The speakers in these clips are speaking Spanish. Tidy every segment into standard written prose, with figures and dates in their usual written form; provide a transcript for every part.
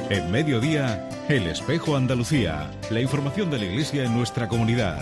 En Mediodía, El Espejo Andalucía. La información de la Iglesia en nuestra comunidad.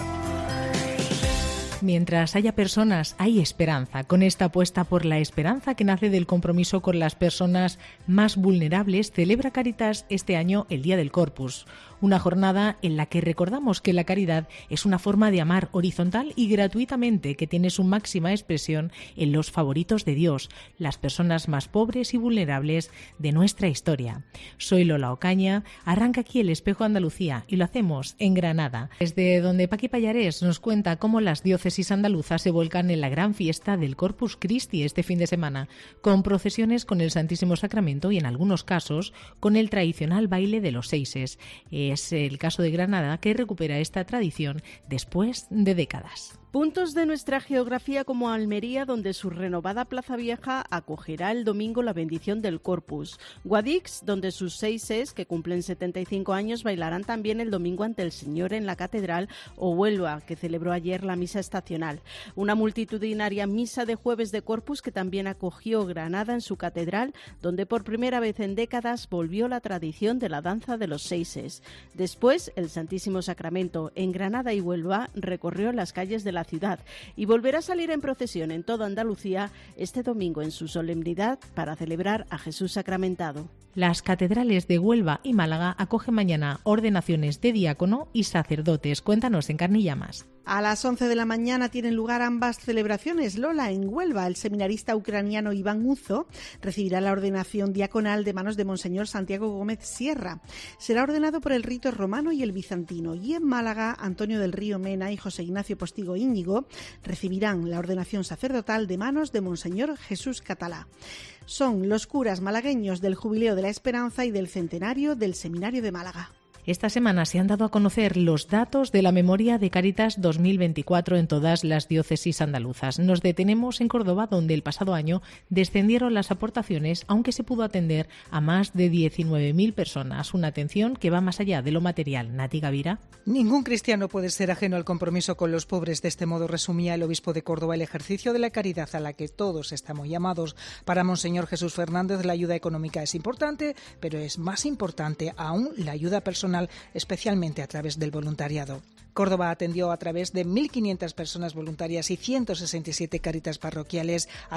Mientras haya personas, hay esperanza. Con esta apuesta por la esperanza que nace del compromiso con las personas más vulnerables, celebra Cáritas este año el Día del Corpus. Una jornada en la que recordamos que la caridad es una forma de amar horizontal y gratuitamente que tiene su máxima expresión en los favoritos de Dios, las personas más pobres y vulnerables de nuestra historia. Soy Lola Ocaña, arranca aquí El Espejo Andalucía y lo hacemos en Granada, desde donde Paqui Pallarés nos cuenta cómo las diócesis andaluzas se volcan en la gran fiesta del Corpus Christi este fin de semana, con procesiones con el Santísimo Sacramento y en algunos casos con el tradicional baile de los seises. Es el caso de Granada, que recupera esta tradición después de décadas. Puntos de nuestra geografía como Almería, donde su renovada Plaza Vieja acogerá el domingo la bendición del Corpus. Guadix, donde sus seises, que cumplen 75 años, bailarán también el domingo ante el Señor en la Catedral, o Huelva, que celebró ayer la misa estacional. Una multitudinaria misa de Jueves de Corpus que también acogió Granada en su Catedral, donde por primera vez en décadas volvió la tradición de la danza de los seises. Después, el Santísimo Sacramento en Granada y Huelva recorrió las calles de la ciudad y volverá a salir en procesión en toda Andalucía este domingo en su solemnidad para celebrar a Jesús sacramentado. Las catedrales de Huelva y Málaga acogen mañana ordenaciones de diácono y sacerdotes. Cuéntanos en Carne y Llamas. A las 11 de la mañana tienen lugar ambas celebraciones. Lola, en Huelva, el seminarista ucraniano Iván Uzo recibirá la ordenación diaconal de manos de Monseñor Santiago Gómez Sierra. Será ordenado por el rito romano y el bizantino. Y en Málaga, Antonio del Río Mena y José Ignacio Postigo Íñigo recibirán la ordenación sacerdotal de manos de Monseñor Jesús Catalá. Son los curas malagueños del Jubileo de la Esperanza y del centenario del Seminario de Málaga. Esta semana se han dado a conocer los datos de la memoria de Cáritas 2024 en todas las diócesis andaluzas. Nos detenemos en Córdoba, donde el pasado año descendieron las aportaciones, aunque se pudo atender a más de 19.000 personas. Una atención que va más allá de lo material. Nati Gavira. Ningún cristiano puede ser ajeno al compromiso con los pobres. De este modo resumía el obispo de Córdoba el ejercicio de la caridad a la que todos estamos llamados. Para Monseñor Jesús Fernández, la ayuda económica es importante, pero es más importante aún la ayuda personal, especialmente a través del voluntariado. Córdoba atendió a través de 1.500 personas voluntarias y 167 cáritas parroquiales a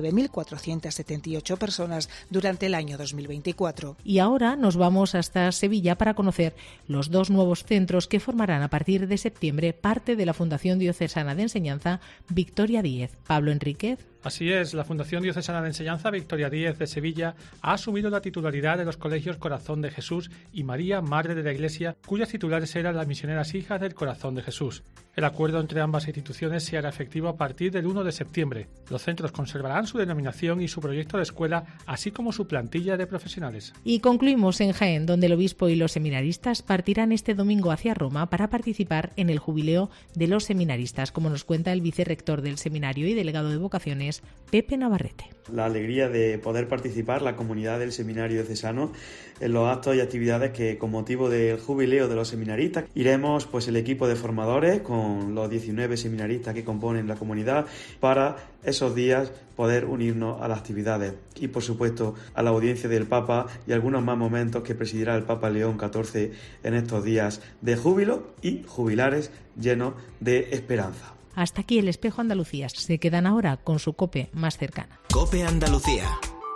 19.478 personas durante el año 2024. Y ahora nos vamos hasta Sevilla para conocer los dos nuevos centros que formarán a partir de septiembre parte de la Fundación Diocesana de Enseñanza Victoria Díez. Pablo Enríquez. Así es, la Fundación Diocesana de Enseñanza Victoria Díez de Sevilla ha asumido la titularidad de los colegios Corazón de Jesús y María, Madre de la Iglesia, cuyas titulares eran las misioneras hijas del Corazón de Jesús. El acuerdo entre ambas instituciones se hará efectivo a partir del 1 de septiembre. Los centros conservarán su denominación y su proyecto de escuela, así como su plantilla de profesionales. Y concluimos en Jaén, donde el obispo y los seminaristas partirán este domingo hacia Roma para participar en el jubileo de los seminaristas, como nos cuenta el vicerrector del seminario y delegado de vocaciones, Pepe Navarrete. La alegría de poder participar, la comunidad del seminario diocesano, en los actos y actividades que con motivo del jubileo de los seminaristas iremos el equipo de formadores con los 19 seminaristas que componen la comunidad para esos días poder unirnos a las actividades y por supuesto a la audiencia del Papa y algunos más momentos que presidirá el Papa León XIV en estos días de júbilo y jubilares llenos de esperanza. Hasta aquí El Espejo Andalucía. Se quedan ahora con su COPE más cercana. COPE Andalucía.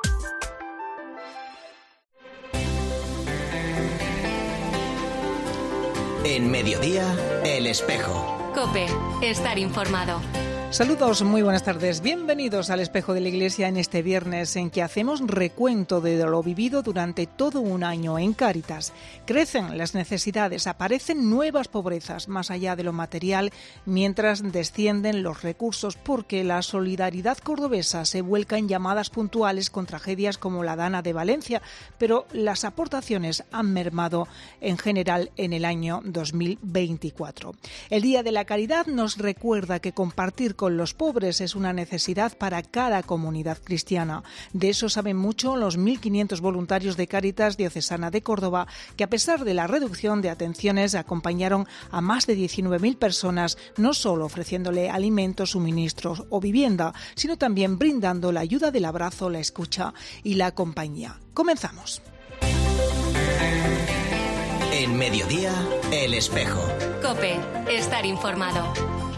En Mediodía, El Espejo. COPE. Estar informado. Saludos, muy buenas tardes. Bienvenidos al Espejo de la Iglesia en este viernes en que hacemos recuento de lo vivido durante todo un año en Cáritas. Crecen las necesidades, aparecen nuevas pobrezas más allá de lo material, mientras descienden los recursos, porque la solidaridad cordobesa se vuelca en llamadas puntuales con tragedias como la Dana de Valencia, pero las aportaciones han mermado en general en el año 2024. El Día de la Caridad nos recuerda que compartir con los pobres es una necesidad para cada comunidad cristiana. De eso saben mucho los 1.500 voluntarios de Cáritas Diocesana de Córdoba, que a pesar de la reducción de atenciones acompañaron a más de 19.000 personas, no solo ofreciéndole alimentos, suministros o vivienda, sino también brindando la ayuda del abrazo, la escucha y la compañía. Comenzamos. En Mediodía, El Espejo. COPE. Estar informado.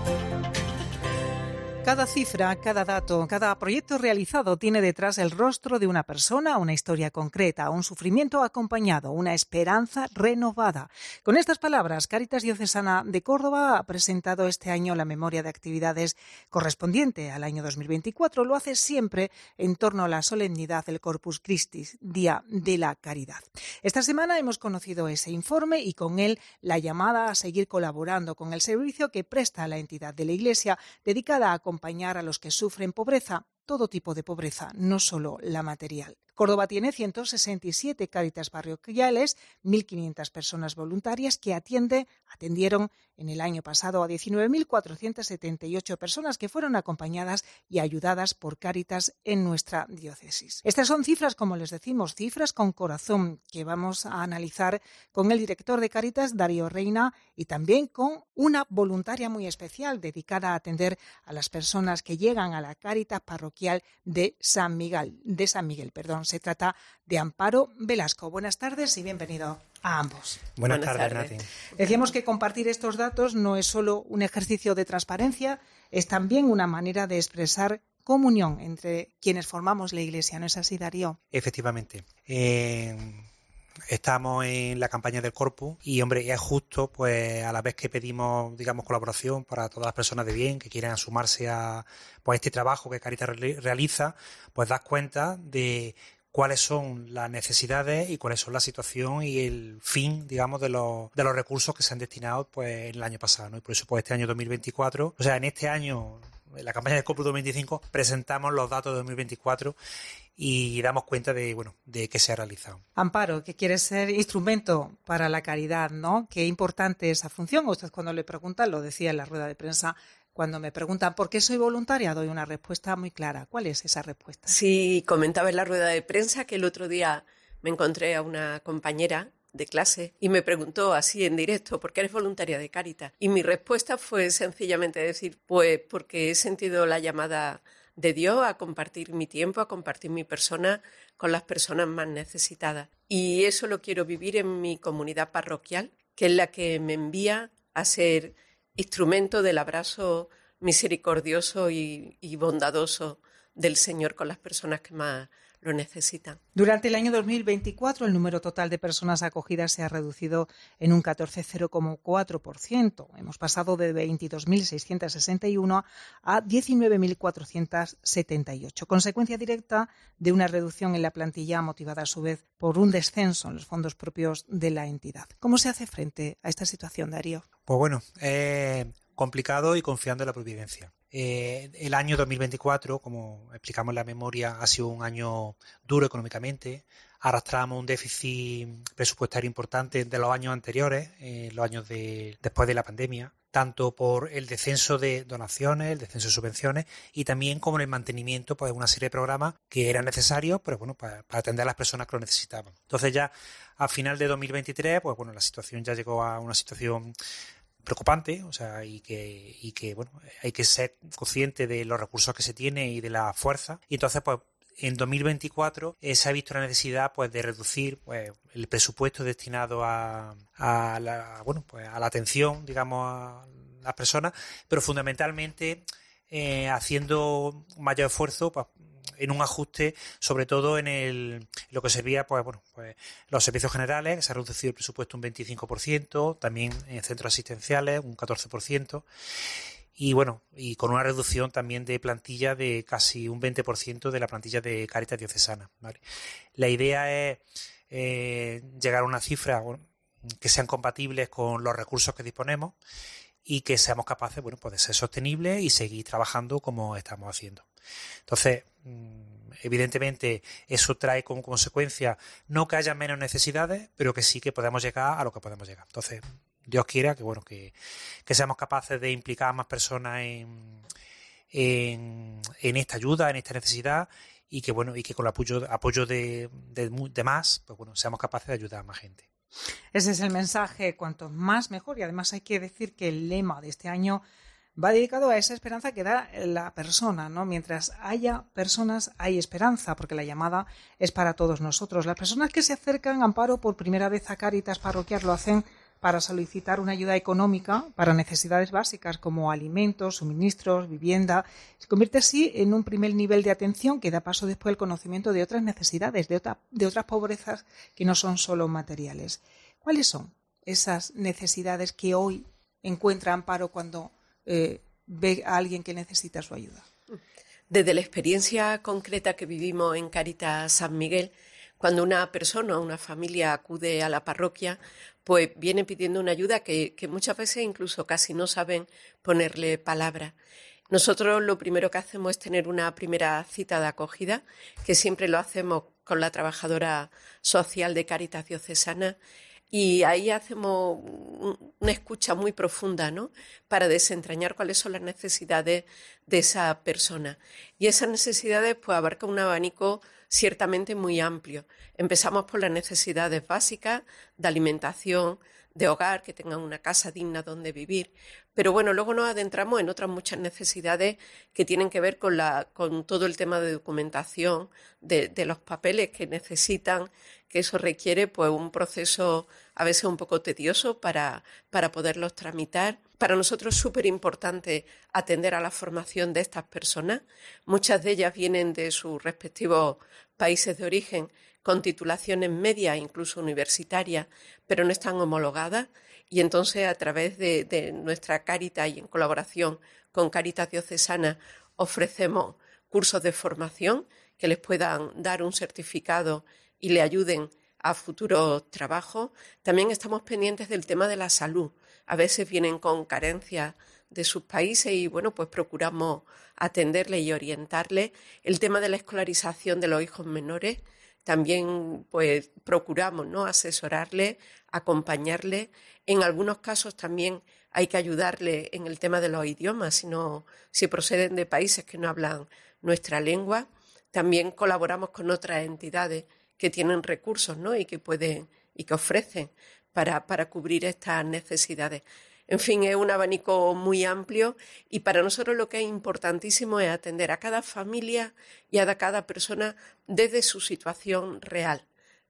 Cada cifra, cada dato, cada proyecto realizado tiene detrás el rostro de una persona, una historia concreta, un sufrimiento acompañado, una esperanza renovada. Con estas palabras, Cáritas Diocesana de Córdoba ha presentado este año la memoria de actividades correspondiente al año 2024. Lo hace siempre en torno a la solemnidad del Corpus Christi, Día de la Caridad. Esta semana hemos conocido ese informe y con él la llamada a seguir colaborando con el servicio que presta la entidad de la Iglesia dedicada a acompañar a los que sufren pobreza, todo tipo de pobreza, no solo la material. Córdoba tiene 167 cáritas parroquiales, 1.500 personas voluntarias que atendieron en el año pasado a 19.478 personas que fueron acompañadas y ayudadas por Cáritas en nuestra diócesis. Estas son cifras, como les decimos, cifras con corazón que vamos a analizar con el director de Cáritas, Darío Reina, y también con una voluntaria muy especial dedicada a atender a las personas que llegan a la Cáritas parroquial de San Miguel. Se trata de Amparo Velasco. Buenas tardes y bienvenido a ambos. Buenas tardes, Nati. Decíamos que compartir estos datos no es solo un ejercicio de transparencia, es también una manera de expresar comunión entre quienes formamos la Iglesia. ¿No es así, Darío? Efectivamente. Estamos en la campaña del Corpus y, hombre, es justo, pues, a la vez que pedimos, digamos, colaboración para todas las personas de bien que quieran sumarse a este trabajo que Cáritas realiza, pues das cuenta de cuáles son las necesidades y cuáles son la situación y el fin, digamos, de los recursos que se han destinado, pues, en el año pasado, ¿no? Y por eso, pues, este año 2024, o sea, en este año, en la campaña del Corpus 2025, presentamos los datos de 2024 y damos cuenta de qué se ha realizado. Amparo, que quiere ser instrumento para la caridad, ¿no? Qué importante esa función. Usted, cuando le preguntan, lo decía en la rueda de prensa, cuando me preguntan ¿por qué soy voluntaria?, doy una respuesta muy clara. ¿Cuál es esa respuesta? Sí, comentaba en la rueda de prensa que el otro día me encontré a una compañera de clase y me preguntó así en directo: ¿por qué eres voluntaria de Cáritas? Y mi respuesta fue sencillamente decir: pues porque he sentido la llamada de Dios a compartir mi tiempo, a compartir mi persona con las personas más necesitadas. Y eso lo quiero vivir en mi comunidad parroquial, que es la que me envía a ser instrumento del abrazo misericordioso y bondadoso del Señor con las personas que más lo necesitan. Durante el año 2024, el número total de personas acogidas se ha reducido en un 14,4%. Hemos pasado de 22.661 a 19.478, consecuencia directa de una reducción en la plantilla motivada a su vez por un descenso en los fondos propios de la entidad. ¿Cómo se hace frente a esta situación, Darío? Pues bueno, complicado y confiando en la providencia. El año 2024, como explicamos en la memoria, ha sido un año duro económicamente. Arrastramos un déficit presupuestario importante de los años anteriores, los años después de la pandemia, tanto por el descenso de donaciones, el descenso de subvenciones y también como el mantenimiento, pues, de una serie de programas que eran necesarios, pero bueno, para atender a las personas que lo necesitaban. Entonces ya a final de 2023, pues bueno, la situación ya llegó a una situación preocupante, o sea, y que bueno, hay que ser consciente de los recursos que se tiene y de la fuerza. Y entonces, pues, en 2024 se ha visto la necesidad, pues, de reducir, pues, el presupuesto destinado a la atención, digamos, a las personas, pero fundamentalmente haciendo un mayor esfuerzo, pues, en un ajuste, sobre todo en lo que servía, pues los servicios generales, que se ha reducido el presupuesto un 25%, también en centros asistenciales un 14%, y bueno, y con una reducción también de plantilla de casi un 20% de la plantilla de Cáritas Diocesana, ¿vale? La idea es llegar a una cifra que sean compatibles con los recursos que disponemos y que seamos capaces, bueno, pues, de ser sostenibles y seguir trabajando como estamos haciendo. Entonces, evidentemente, eso trae como consecuencia no que haya menos necesidades, pero que sí que podamos llegar a lo que podemos llegar. Entonces, Dios quiera que, bueno, que seamos capaces de implicar a más personas en esta ayuda, en esta necesidad, y que, bueno, y que con el apoyo de más, pues bueno, seamos capaces de ayudar a más gente. Ese es el mensaje, cuanto más mejor, y además hay que decir que el lema de este año va dedicado a esa esperanza que da la persona, ¿no? Mientras haya personas, hay esperanza, porque la llamada es para todos nosotros. Las personas que se acercan, Amparo, por primera vez a Cáritas Parroquial lo hacen para solicitar una ayuda económica para necesidades básicas como alimentos, suministros, vivienda. Se convierte así en un primer nivel de atención que da paso después al conocimiento de otras necesidades, de otras pobrezas que no son solo materiales. ¿Cuáles son esas necesidades que hoy encuentra Amparo cuando ve a alguien que necesita su ayuda? Desde la experiencia concreta que vivimos en Cáritas San Miguel, cuando una persona o una familia acude a la parroquia, pues viene pidiendo una ayuda que muchas veces incluso casi no saben ponerle palabra. Nosotros lo primero que hacemos es tener una primera cita de acogida, que siempre lo hacemos con la trabajadora social de Cáritas Diocesana, y ahí hacemos una escucha muy profunda, ¿no?, para desentrañar cuáles son las necesidades de esa persona. Y esas necesidades pues abarcan un abanico ciertamente muy amplio. Empezamos por las necesidades básicas de alimentación, de hogar, que tengan una casa digna donde vivir. Pero bueno, luego nos adentramos en otras muchas necesidades que tienen que ver con todo el tema de documentación, de los papeles que necesitan, que eso requiere pues un proceso a veces un poco tedioso para poderlos tramitar. Para nosotros es súper importante atender a la formación de estas personas. Muchas de ellas vienen de sus respectivos países de origen con titulaciones medias, incluso universitarias, pero no están homologadas, y entonces a través de nuestra Cáritas y en colaboración con Cáritas Diocesana ofrecemos cursos de formación que les puedan dar un certificado y le ayuden a futuros trabajos. También estamos pendientes del tema de la salud. A veces vienen con carencias de sus países y bueno, pues procuramos atenderles y orientarles. El tema de la escolarización de los hijos menores, también pues procuramos, ¿no?, asesorarles, acompañarles. En algunos casos también hay que ayudarles en el tema de los idiomas, si proceden de países que no hablan nuestra lengua. También colaboramos con otras entidades que tienen recursos, ¿no?, y que ofrecen para cubrir estas necesidades. En fin, es un abanico muy amplio y para nosotros lo que es importantísimo es atender a cada familia y a cada persona desde su situación real.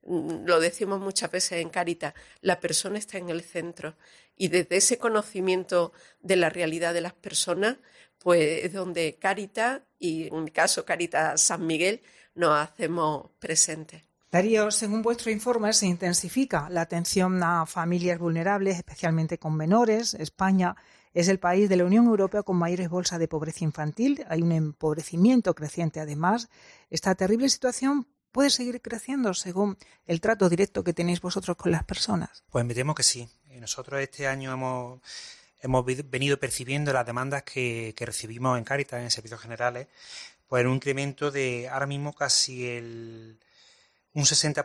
Lo decimos muchas veces en Cáritas, la persona está en el centro y desde ese conocimiento de la realidad de las personas, pues es donde Cáritas, y en mi caso Cáritas San Miguel, nos hacemos presentes. Darío, según vuestro informe, se intensifica la atención a familias vulnerables, especialmente con menores. España es el país de la Unión Europea con mayores bolsas de pobreza infantil. Hay un empobrecimiento creciente, además. Esta terrible situación puede seguir creciendo según el trato directo que tenéis vosotros con las personas. Pues me temo que sí. Nosotros este año hemos venido percibiendo las demandas que recibimos en Cáritas, en servicios generales, pues en un incremento de ahora mismo casi un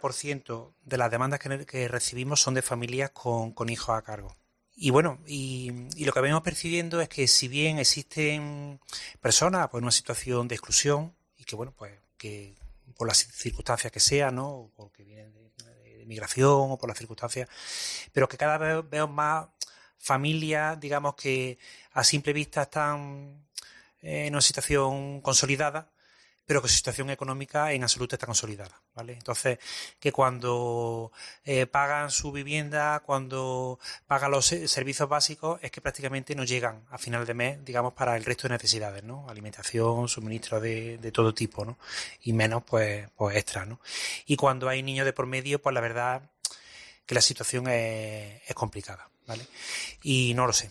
60% de las demandas que recibimos son de familias con hijos a cargo. Y bueno, y lo que venimos percibiendo es que si bien existen personas pues en una situación de exclusión y que bueno, pues que por las circunstancias que sean, ¿no?, o porque vienen de migración o por las circunstancias, pero que cada vez veo más familias, digamos, que a simple vista están en una situación consolidada, pero que su situación económica en absoluto está consolidada, ¿vale? Entonces, que cuando pagan su vivienda, cuando pagan los servicios básicos, es que prácticamente no llegan a final de mes, digamos, para el resto de necesidades, ¿no? Alimentación, suministro de todo tipo, ¿no? Y menos, pues extra, ¿no? Y cuando hay niños de por medio, pues la verdad que la situación es complicada, ¿vale? Y no lo sé.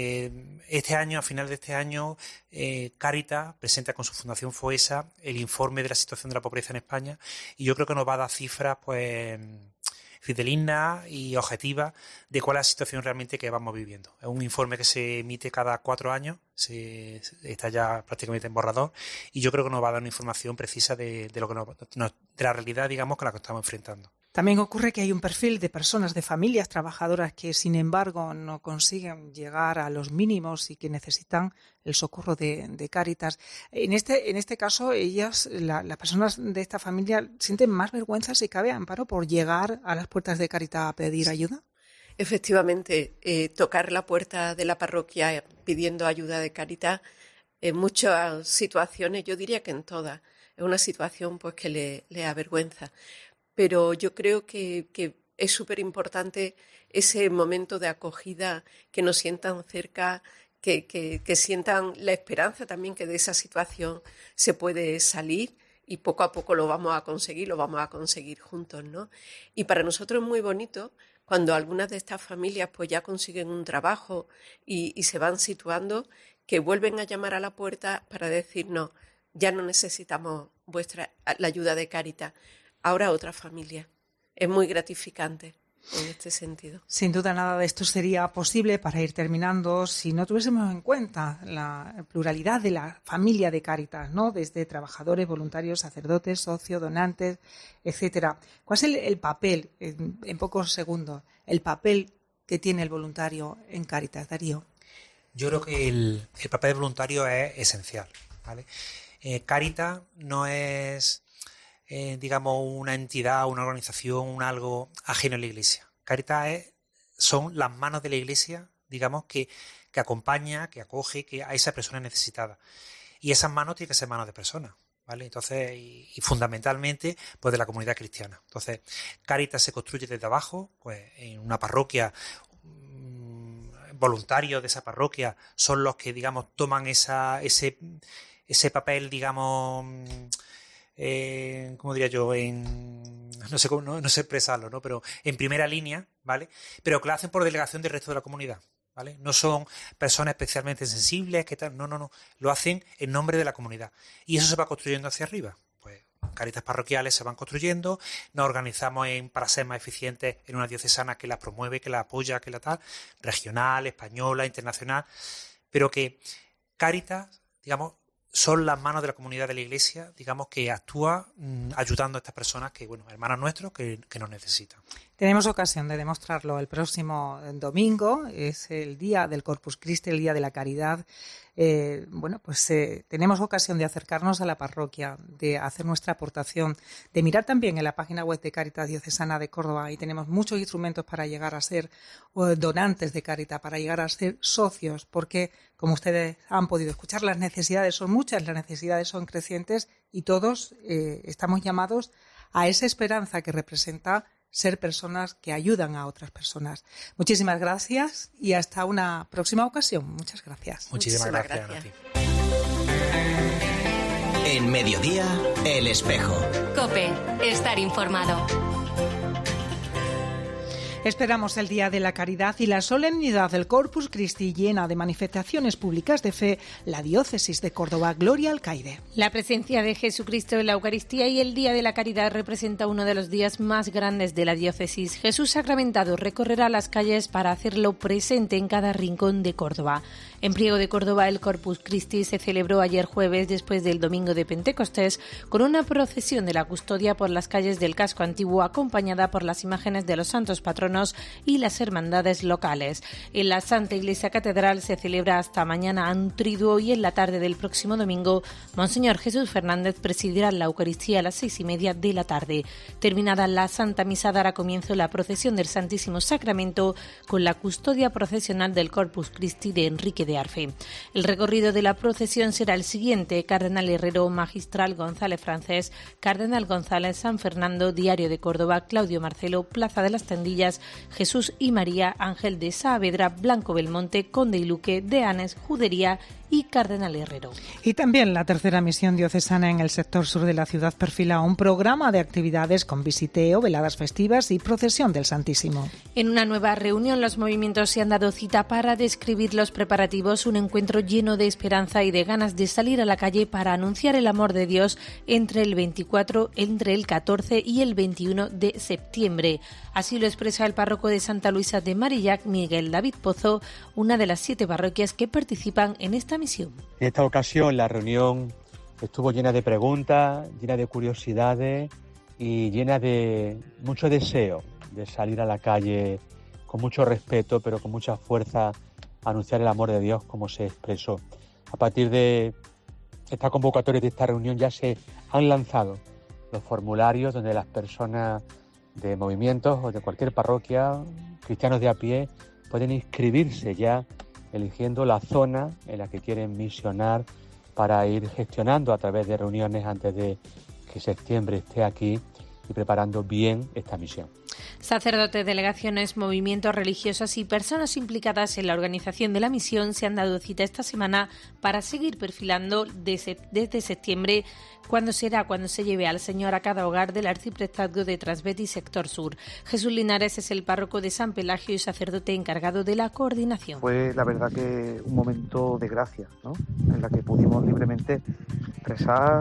Este año, a final de este año, Cáritas presenta con su Fundación FOESA el informe de la situación de la pobreza en España y yo creo que nos va a dar cifras pues fidedignas y objetivas de cuál es la situación realmente que vamos viviendo. Es un informe que se emite cada 4 años, está ya prácticamente en borrador y yo creo que nos va a dar una información precisa de lo que de la realidad, digamos, con la que estamos enfrentando. También ocurre que hay un perfil de personas, de familias trabajadoras que, sin embargo, no consiguen llegar a los mínimos y que necesitan el socorro de Cáritas. En este caso, ellas, las personas de esta familia, sienten más vergüenza, si cabe, Amparo, por llegar a las puertas de Cáritas a pedir ayuda. Efectivamente, tocar la puerta de la parroquia pidiendo ayuda de Cáritas, en muchas situaciones, yo diría que en todas, es una situación pues que le avergüenza. Pero yo creo que es súper importante ese momento de acogida, que nos sientan cerca, que sientan la esperanza también que de esa situación se puede salir, y poco a poco lo vamos a conseguir juntos, ¿no? Y para nosotros es muy bonito cuando algunas de estas familias pues ya consiguen un trabajo y se van situando, que vuelven a llamar a la puerta para decirnos, ya no necesitamos la ayuda de Cáritas, ahora otra familia. Es muy gratificante en este sentido. Sin duda nada de esto sería posible, para ir terminando, si no tuviésemos en cuenta la pluralidad de la familia de Cáritas, ¿no? Desde trabajadores, voluntarios, sacerdotes, socios, donantes, etcétera. ¿Cuál es el papel, en pocos segundos, el papel que tiene el voluntario en Cáritas, Darío? Yo creo que el papel voluntario es esencial, ¿vale? Cáritas no es, digamos, una entidad, una organización, un algo ajeno a la Iglesia. Cáritas son las manos de la Iglesia, digamos, que acompaña, que acoge a esa persona necesitada. Y esas manos tienen que ser manos de personas, ¿vale? Entonces, y fundamentalmente, pues de la comunidad cristiana. Entonces, Cáritas se construye desde abajo, pues en una parroquia. Voluntarios de esa parroquia son los que, digamos, toman ese papel, digamos, ¿cómo diría yo? No sé expresarlo, ¿no? Pero en primera línea, ¿vale? Pero que lo hacen por delegación del resto de la comunidad, ¿vale? No son personas especialmente sensibles, que tal, no. Lo hacen en nombre de la comunidad. Y eso se va construyendo hacia arriba. Pues Cáritas parroquiales se van construyendo, nos organizamos para ser más eficientes en una diocesana que la promueve, que la apoya, que la tal, regional, española, internacional, pero que Cáritas, digamos, son las manos de la comunidad de la Iglesia, digamos, que actúa ayudando a estas personas que, bueno, hermanos nuestros que nos necesitan. Tenemos ocasión de demostrarlo el próximo domingo, es el día del Corpus Christi, el día de la caridad. Tenemos ocasión de acercarnos a la parroquia, de hacer nuestra aportación, de mirar también en la página web de Cáritas Diocesana de Córdoba, y tenemos muchos instrumentos para llegar a ser donantes de Cáritas, para llegar a ser socios, porque, como ustedes han podido escuchar, las necesidades son muchas, las necesidades son crecientes, y todos estamos llamados a esa esperanza que representa ser personas que ayudan a otras personas. Muchísimas gracias y hasta una próxima ocasión. Muchas gracias. Muchísimas gracias. A ti. En Mediodía, El Espejo. COPE, estar informado. Esperamos el Día de la Caridad y la solemnidad del Corpus Christi, llena de manifestaciones públicas de fe, la Diócesis de Córdoba. Gloria al Caide. La presencia de Jesucristo en la Eucaristía y el Día de la Caridad representa uno de los días más grandes de la diócesis. Jesús sacramentado recorrerá las calles para hacerlo presente en cada rincón de Córdoba. En Priego de Córdoba, el Corpus Christi se celebró ayer jueves, después del domingo de Pentecostés, con una procesión de la custodia por las calles del casco antiguo, acompañada por las imágenes de los santos patronos y las hermandades locales. En la Santa Iglesia Catedral se celebra hasta mañana un triduo, y en la tarde del próximo domingo, Monseñor Jesús Fernández presidirá la Eucaristía a las 6:30 de la tarde. Terminada la Santa Misa, dará comienzo la procesión del Santísimo Sacramento con la custodia procesional del Corpus Christi de Enrique de Arfe. El recorrido de la procesión será el siguiente: Cardenal Herrero, Magistral González Francés, Cardenal González, San Fernando, Diario de Córdoba, Claudio Marcelo, Plaza de las Tendillas, Jesús y María, Ángel de Saavedra, Blanco Belmonte, Conde y Luque, Deanes, Judería y Cardenal Herrero. Y también la tercera misión diocesana en el sector sur de la ciudad perfila un programa de actividades con visiteo, veladas festivas y procesión del Santísimo. En una nueva reunión, los movimientos se han dado cita para describir los preparativos, un encuentro lleno de esperanza y de ganas de salir a la calle para anunciar el amor de Dios entre el 14 y el 21 de septiembre. Así lo expresa el párroco de Santa Luisa de Marillac, Miguel David Pozo, una de las 7 parroquias que participan en esta misión. En esta ocasión la reunión estuvo llena de preguntas, llena de curiosidades y llena de mucho deseo de salir a la calle con mucho respeto, pero con mucha fuerza, a anunciar el amor de Dios como se expresó. A partir de esta convocatoria, de esta reunión, ya se han lanzado los formularios donde las personas de movimientos o de cualquier parroquia, cristianos de a pie, pueden inscribirse ya eligiendo la zona en la que quieren misionar para ir gestionando a través de reuniones antes de que septiembre esté aquí y preparando bien esta misión. Sacerdotes, delegaciones, movimientos religiosos y personas implicadas en la organización de la misión se han dado cita esta semana para seguir perfilando desde septiembre cuando se lleve al Señor a cada hogar del arciprestazgo de Trasbeti sector sur. Jesús Linares es el párroco de San Pelagio y sacerdote encargado de la coordinación. Fue la verdad que un momento de gracia, ¿no?, en la que pudimos libremente rezar,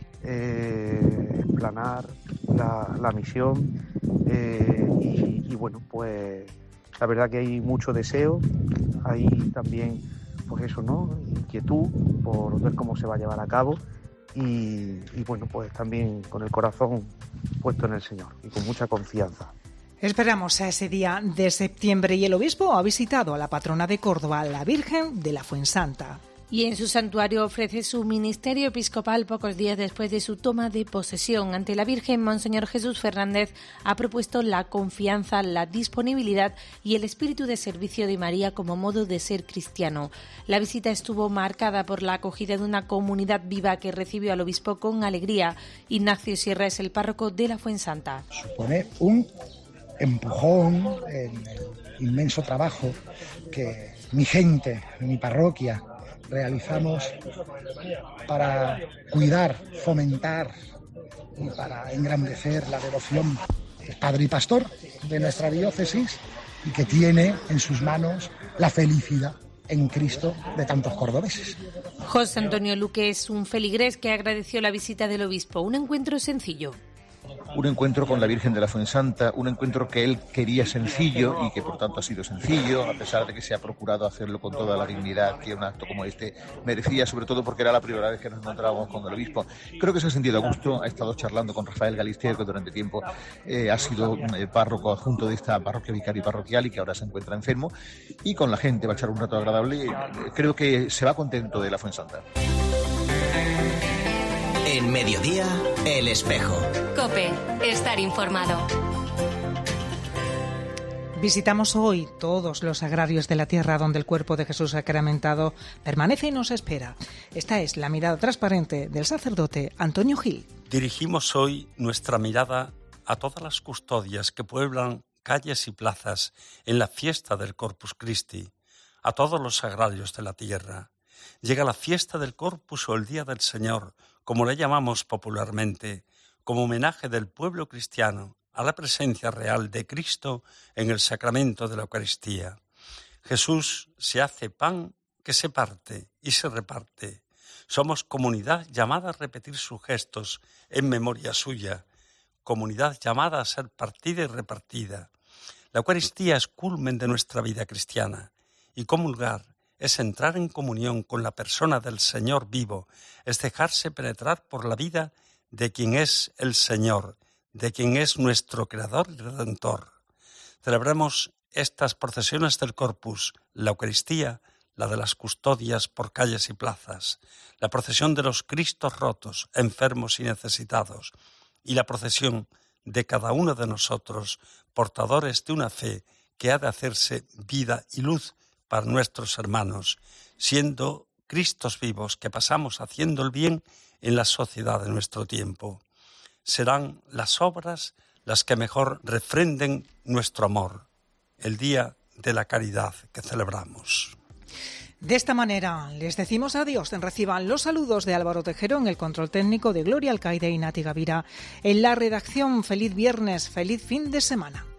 explanar la misión y bueno, pues la verdad que hay mucho deseo, hay también pues eso, ¿no?, inquietud por ver cómo se va a llevar a cabo y bueno, pues también con el corazón puesto en el Señor y con mucha confianza. Esperamos a ese día de septiembre y el obispo ha visitado a la patrona de Córdoba, la Virgen de la Fuensanta. Y en su santuario ofrece su ministerio episcopal pocos días después de su toma de posesión. Ante la Virgen, Monseñor Jesús Fernández ha propuesto la confianza, la disponibilidad y el espíritu de servicio de María como modo de ser cristiano. La visita estuvo marcada por la acogida de una comunidad viva que recibió al obispo con alegría. Ignacio Sierra es el párroco de la Fuensanta. Supone un empujón en el inmenso trabajo que mi gente, mi parroquia, realizamos para cuidar, fomentar y para engrandecer la devoción del padre y pastor de nuestra diócesis y que tiene en sus manos la felicidad en Cristo de tantos cordobeses. José Antonio Luque es un feligrés que agradeció la visita del obispo, un encuentro sencillo. Un encuentro con la Virgen de la Fuensanta, un encuentro que él quería sencillo y que por tanto ha sido sencillo, a pesar de que se ha procurado hacerlo con toda la dignidad que un acto como este merecía, sobre todo porque era la primera vez que nos encontrábamos con el obispo. Creo que se ha sentido a gusto, ha estado charlando con Rafael Galistier, que durante tiempo ha sido párroco adjunto de esta parroquia, vicario parroquial, y que ahora se encuentra enfermo, y con la gente va a echar un rato agradable. Creo que se va contento de la Fuensanta. En Mediodía, El Espejo. COPE, estar informado. Visitamos hoy todos los agrarios de la tierra donde el cuerpo de Jesús sacramentado permanece y nos espera. Esta es la mirada transparente del sacerdote Antonio Gil. Dirigimos hoy nuestra mirada a todas las custodias que pueblan calles y plazas en la fiesta del Corpus Christi, a todos los agrarios de la tierra. Llega la fiesta del Corpus o el Día del Señor, como le llamamos popularmente, como homenaje del pueblo cristiano a la presencia real de Cristo en el sacramento de la Eucaristía. Jesús se hace pan que se parte y se reparte. Somos comunidad llamada a repetir sus gestos en memoria suya, comunidad llamada a ser partida y repartida. La Eucaristía es culmen de nuestra vida cristiana y comulgar es entrar en comunión con la persona del Señor vivo, es dejarse penetrar por la vida de quien es el Señor, de quien es nuestro Creador y Redentor. Celebremos estas procesiones del Corpus, la Eucaristía, la de las custodias por calles y plazas, la procesión de los Cristos rotos, enfermos y necesitados, y la procesión de cada uno de nosotros, portadores de una fe que ha de hacerse vida y luz para nuestros hermanos, siendo Cristos vivos que pasamos haciendo el bien en la sociedad de nuestro tiempo. Serán las obras las que mejor refrenden nuestro amor, el Día de la Caridad que celebramos. De esta manera les decimos adiós. Reciban los saludos de Álvaro Tejero en el control técnico, de Gloria Alcaide y Nati Gavira en la redacción. Feliz viernes, feliz fin de semana.